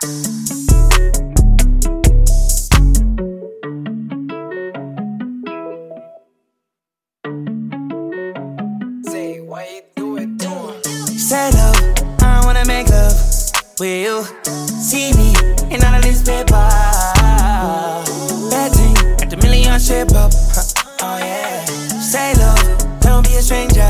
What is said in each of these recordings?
Say, why you do it to him? Say love, I wanna make love with you. See me in all of this paper. Bad thing, got the million shape up. Oh yeah. Say love, don't be a stranger.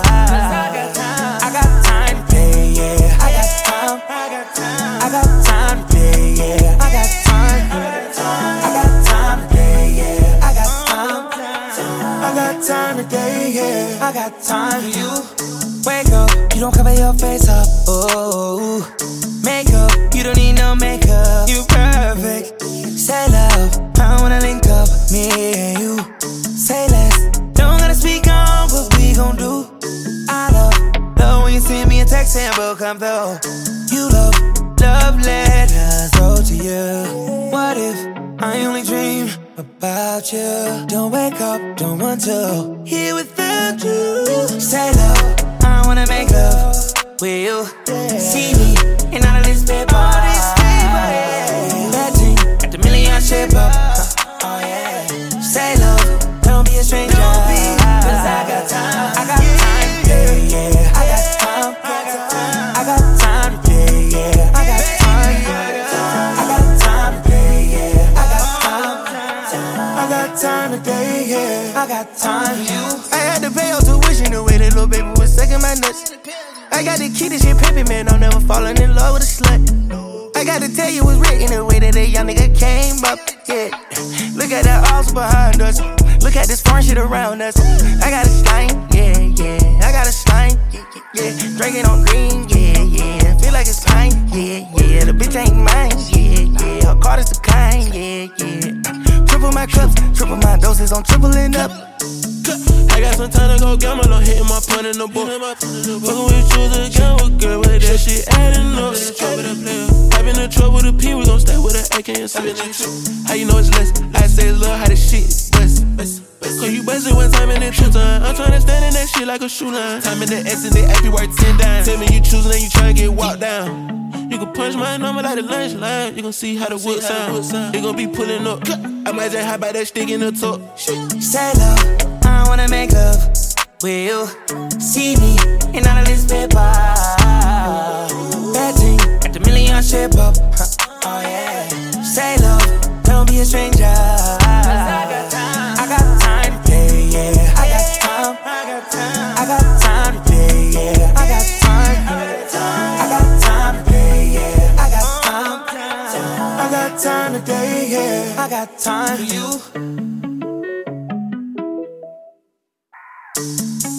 I got time to play, yeah. I got time. I got time to play, yeah. I got time. I got time to play, yeah. I got time. I got time today, yeah. I got time for you. Wake up, you don't cover your face up. Oh, makeup, you don't need no makeup. You perfect. Say love, I wanna link up, me and you. Say less, don't gotta speak on what we gon' do. I love when you send me a text and we'll come through. You love letters wrote to you. What if I only dream about you? Don't wake up, don't want to here without you. Say love, I wanna make love with you. See me in all of this paper. That thing got the million shape up. Oh yeah. Say love, don't be a stranger. Cause I got time. I got time to play, yeah. I got time. I got time to play, yeah. I got time. I got time to play, yeah. I got time. I got time today, yeah. I got time for you. I had to pay your tuition the way that little baby was sucking my nuts. I got the key, this shit pimpin', man, I'm never falling in love with a slut. I gotta tell you what's written the way that a young nigga came up, yeah. Look at that house behind us. Look at this foreign shit around us. I got a slime, yeah, yeah. I got a slime, yeah, yeah, yeah. Drinking on green, yeah, yeah. Feel like it's pine, yeah, yeah. The bitch ain't mine, yeah, yeah. Her card is the kind, yeah, yeah. Triple my cups, triple my doses, I'm tripling up. I got some time to go gamble, I'm hitting my point in the book. Fuckin' with you again, what good with that shit adding up. I've been in trouble with the P, we gon' stay with an AK and switch. How you know it's less? I say it's love, how this shit bust. Cause you bustin' one time and then two times. I'm tryna stand in that shit like a shoe line. Time in the X and they AP worth 10 dimes. Tell me you choosing and you tryna get walked down. You can punch my number like the lunch line. You gon' see how the wood sound. It gon' be pulling up. I might just hop out that stick in the top. Say love, I wanna make love with you. See me in all of this paper. That thing got the million shape up. Oh yeah. Say love, don't be a stranger. I got time to play, yeah. I got time. I got time to play, yeah. I got time. I got time to play, yeah. I got time. I got time today, yeah. I got time for you.